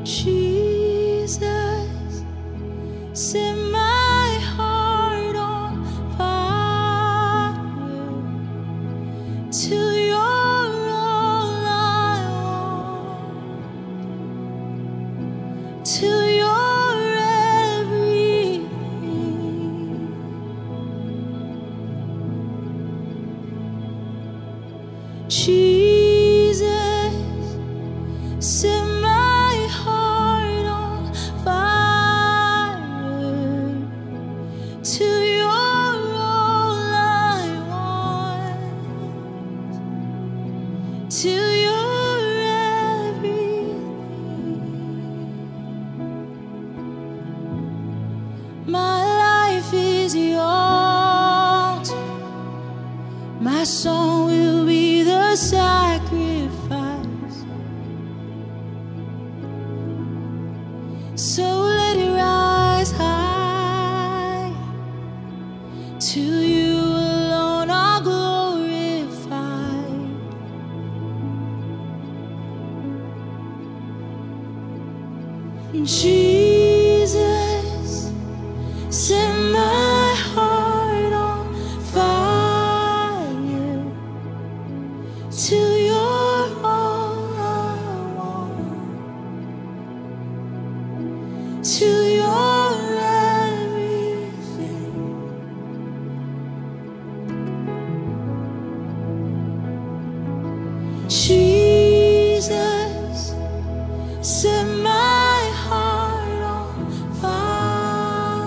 Jesus, set my heart on fire till you're all I want, till you're everything. Jesus, set my heart on fire till you're all I want, till you're everything. My life is the altar, my song will be the sacrifice. So let it rise high, till you alone are glorified. Jesus, set my heart on fire till you're all I want, till you're everything. Jesus, set my heart on fire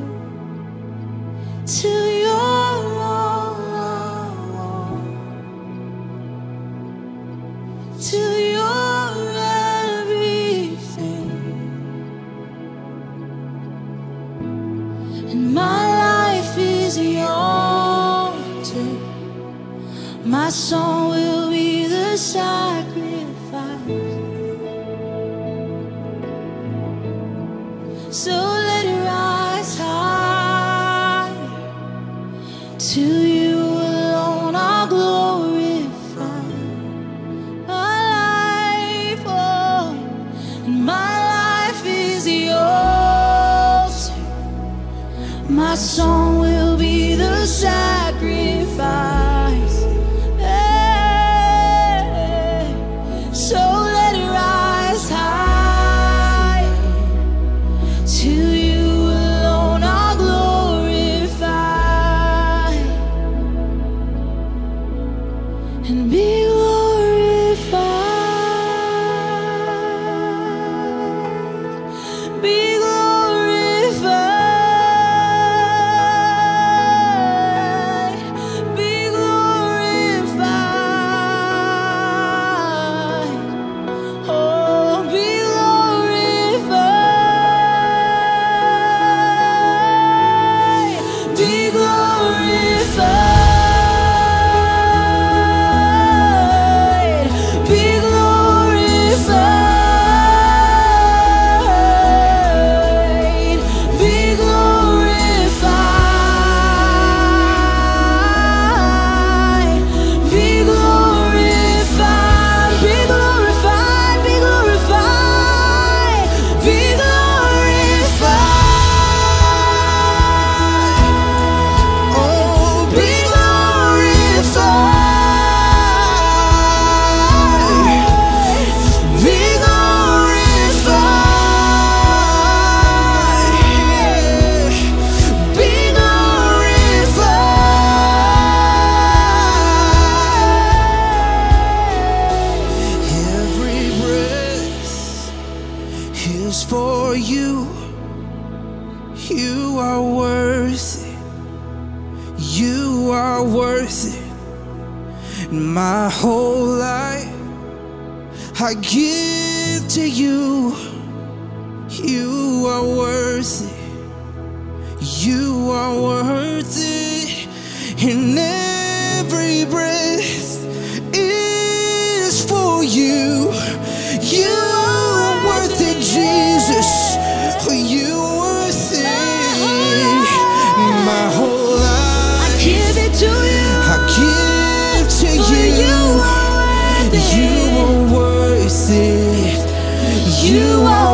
till you're all I want, till you're everything. And my life is the altar, my song will be the sacrifice. So let it rise high, till you alone are glorified. My life, oh, and my life is the altar, my song will be the sacrifice. Hey, so let it rise high, till you alone are glorified, and be glorified, be glorified, be glorified, oh, be glorified, be glorified, be glorified, be glorified, be glorified, be glorified, be glorified, be glorified, oh, be glorified, be glorified, be glorified. Every breath is for you. You are worth it. You are worth it. My whole life I give to you. You are worth it. You are worth it. And every breath is for you. You are worth it, Jesus. You are worth it. My whole life I give it to you. I give to you. You are worth it. You are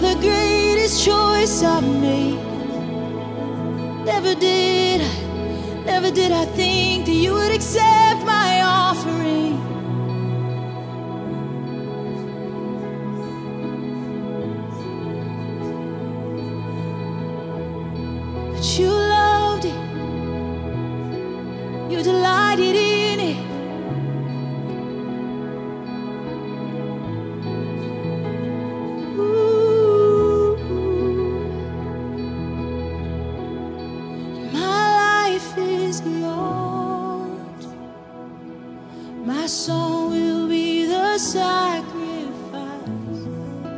the greatest choice I've made. Never did I think that you would accept my offering. But you loved it, you delighted in it. My song will be the sacrifice.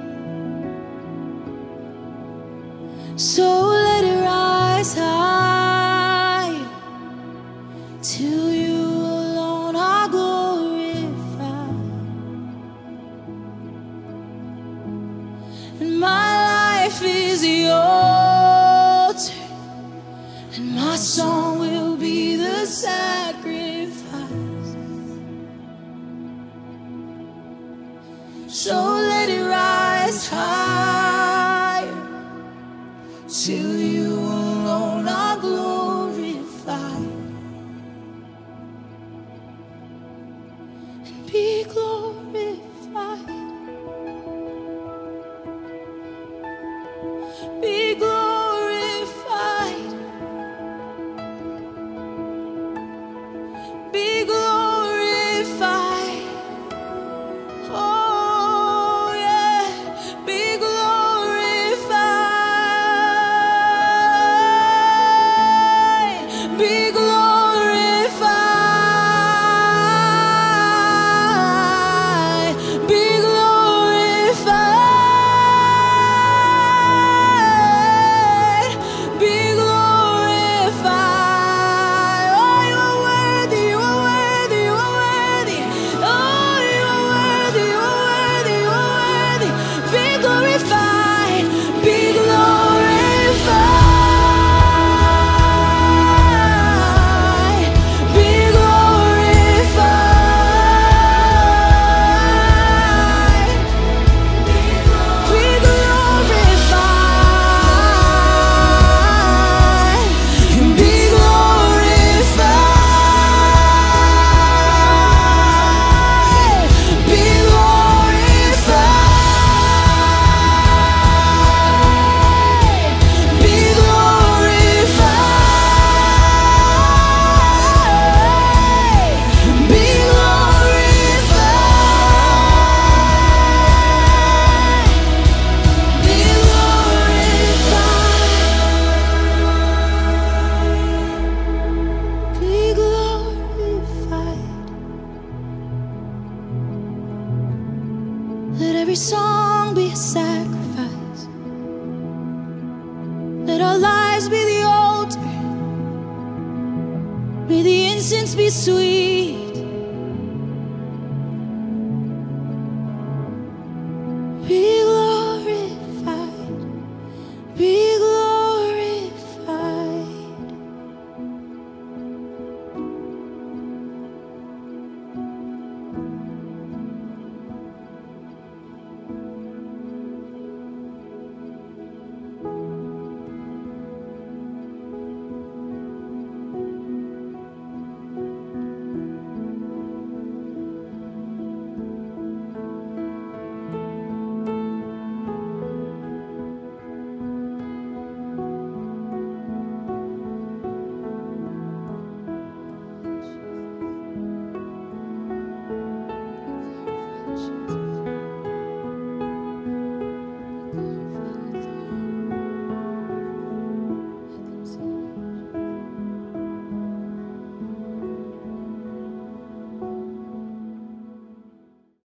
So let it rise high till you alone are glorified. And my life is the altar, and my song will be the sacrifice. So let it rise higher till you alone are glorified, and be glorified, be glorified, be glorified. Oh yeah, be glorified, be glorified, be glorified, be glorified. Oh, you are worthy, you are worthy, you are worthy. Oh, you are worthy, you are worthy, you are worthy. Be glorified, be glorified, be glorified, be glorified, be glorified, be glorified, be glorified, be glorified, be glorified. Let every song be a sacrifice. Let our lives be the altar. May the incense be sweet.